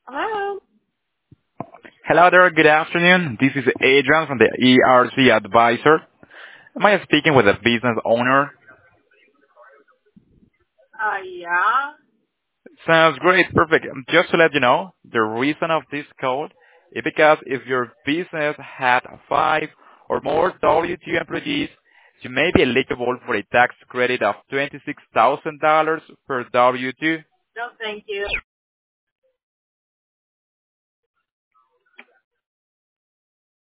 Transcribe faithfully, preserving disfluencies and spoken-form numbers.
Hello. Hello there, good afternoon. This is Adrian from the E R C Advisor. Am I speaking with a business owner? Uh, yeah. Sounds great, perfect. Just to let you know, the reason of this code is because if your business had five or more W two employees, you may be eligible for a tax credit of twenty-six thousand dollars per W two. No, thank you.